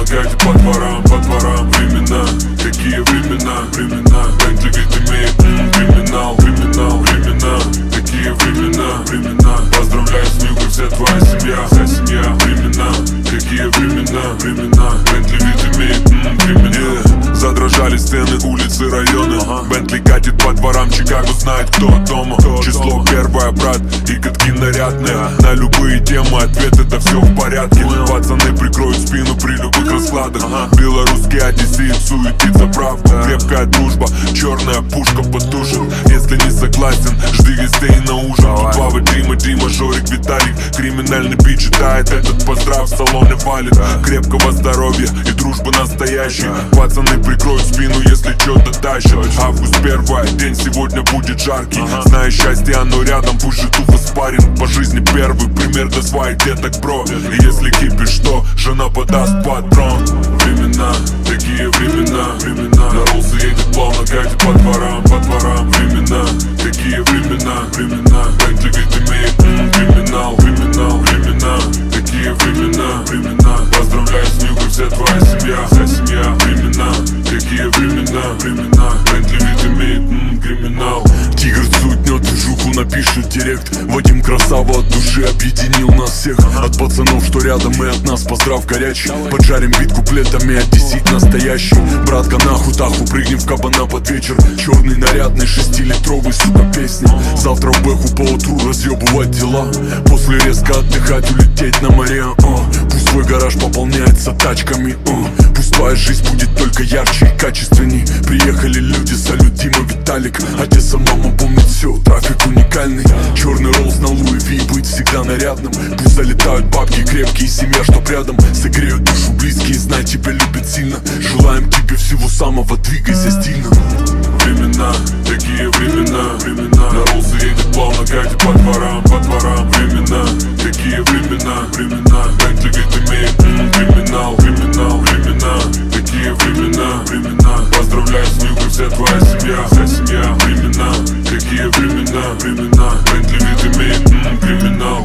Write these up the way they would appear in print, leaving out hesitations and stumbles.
катит по дворам времена. Какие времена, Бентли вид имеет, криминал, времена. Какие времена, поздравляю с Милкой, вся твоя семья, времена. Какие времена, Бентли вид имеет, криминал. Задрожали стены, улицы, районы. Бентли катит по дворам, Чикаго знает, кто дома. Число первое, брат, и катки нарядные. На любые темы ответ, это все в порядке. Пацаны прикроют спину при любых раскладах. Белорусский одессит суетится, правда. Крепкая дружба, черная пушка потушит. Если не согласен, жди гостей на ужин. Тут Вова, Дима, Жорик, Виталик. Криминальный бит читает, этот поздрав в салоне валит. Крепкого здоровья и дружбы настоящей. Пацаны прикроют спину, если что-то тащат. Август первый день, сегодня будет жаркий. Зная счастье, оно рядом, пусть же тупо спарринг. По жизни первый пример для своих деток, бро. И если кипишь, что жена подаст патрон. Времена, такие времена. Наролся едет плавно, катит по дворам времена. Какие времена, Бентли вид имеет, криминал, времена. Какие времена, поздравляю с Милкой, вся твоя семья, времена. Какие времена, Бентли вид имеет, криминал. Тигр сутнет движуху, напишет директ. Вадим красава от души объединил нас всех. От пацанов, что рядом, и от нас поздрав горячий. Поджарим бит куплетами, одессит настоящий. Братка, нахуй таху, прыгнем в кабана под вечер. Черный нарядный, 6-литровый, сука, песня. Завтра в бэху поутру разъебывать дела. После резко отдыхать, улететь на море. Пусть твой гараж пополняется тачками. Пусть твоя жизнь будет только ярче и качественней. Приехали люди, салют, Дима, Виталик. Одесса, мама помнит все, трафик уникальный. Черный Роллс на Луи Ви, быть всегда нарядным. Пусть залетают бабки крепкие, семья, чтоб рядом. Согреют душу близкие, знай, тебя любят сильно. Желаем тебе всего самого, двигайся стильно. Времена, такие времена. Наролся едет плавно, катит по дворам времена. Какие времена, Бентли вид имеет, криминал, времена. Какие времена, поздравляю с Милкой, вся твоя семья, времена. Какие времена, Бентли вид имеет, криминал.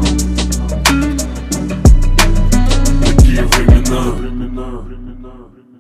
Времена.